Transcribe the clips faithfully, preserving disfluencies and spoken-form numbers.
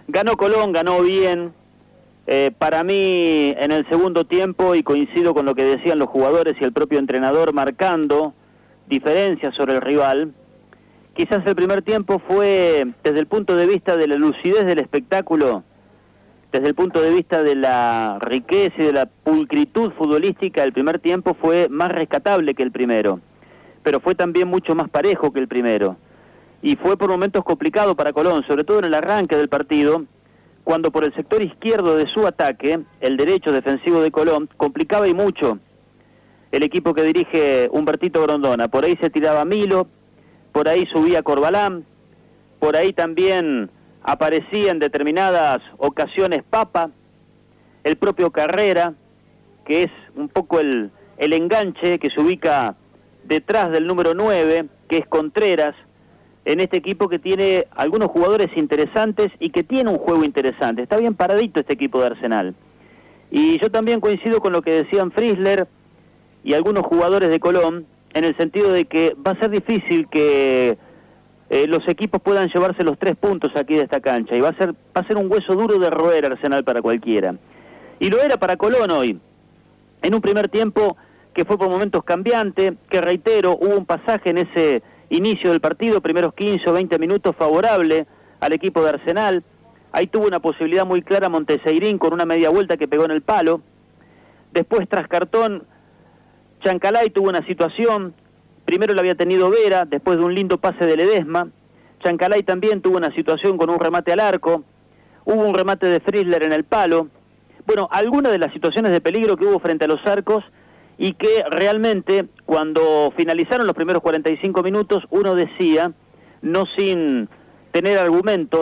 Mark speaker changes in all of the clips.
Speaker 1: Ganó Colón, ganó bien. Eh, para mí, en el segundo tiempo, y coincido con lo que decían los jugadores y el propio entrenador, marcando diferencias sobre el rival, quizás el primer tiempo fue, desde el punto de vista de la lucidez del espectáculo, desde el punto de vista de la riqueza y de la pulcritud futbolística, el primer tiempo fue más rescatable que el primero, pero fue también mucho más parejo que el primero. Y fue por momentos complicado para Colón, sobre todo en el arranque del partido, cuando por el sector izquierdo de su ataque, el derecho defensivo de Colón, complicaba y mucho el equipo que dirige Humbertito Grondona. Por ahí se tiraba Milo, por ahí subía Corbalán, por ahí también aparecía en determinadas ocasiones Papa, el propio Carrera, que es un poco el, el enganche que se ubica detrás del número nueve, que es Contreras, en este equipo que tiene algunos jugadores interesantes y que tiene un juego interesante. Está bien paradito este equipo de Arsenal. Y yo también coincido con lo que decían Frizzler y algunos jugadores de Colón, en el sentido de que va a ser difícil que eh, los equipos puedan llevarse los tres puntos aquí de esta cancha, y va a ser, va a ser un hueso duro de roer Arsenal para cualquiera. Y lo era para Colón hoy, en un primer tiempo que fue por momentos cambiante, que reitero, hubo un pasaje en ese inicio del partido, primeros quince o veinte minutos favorable al equipo de Arsenal. Ahí tuvo una posibilidad muy clara Monteseirín con una media vuelta que pegó en el palo. Después, tras cartón, Chancalay tuvo una situación, primero la había tenido Vera, después de un lindo pase de Ledesma. Chancalay también tuvo una situación con un remate al arco, hubo un remate de Frizzler en el palo. Bueno, algunas de las situaciones de peligro que hubo frente a los arcos, y que realmente cuando finalizaron los primeros cuarenta y cinco minutos, uno decía, no sin tener argumentos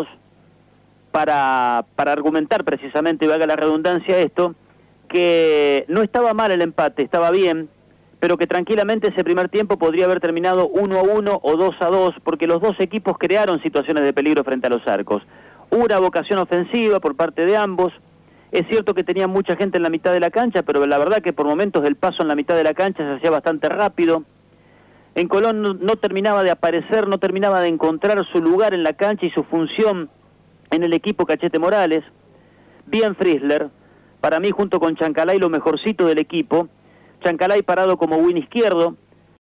Speaker 1: para, para argumentar precisamente, y valga la redundancia esto, que no estaba mal el empate, estaba bien, pero que tranquilamente ese primer tiempo podría haber terminado uno a uno o dos a dos, porque los dos equipos crearon situaciones de peligro frente a los arcos. Hubo una vocación ofensiva por parte de ambos. Es cierto que tenía mucha gente en la mitad de la cancha, pero la verdad que por momentos el paso en la mitad de la cancha se hacía bastante rápido. En Colón no, no terminaba de aparecer, no terminaba de encontrar su lugar en la cancha y su función en el equipo Cachete Morales. Bien Frizzler, para mí junto con Chancalay lo mejorcito del equipo. Chancalay parado como win izquierdo,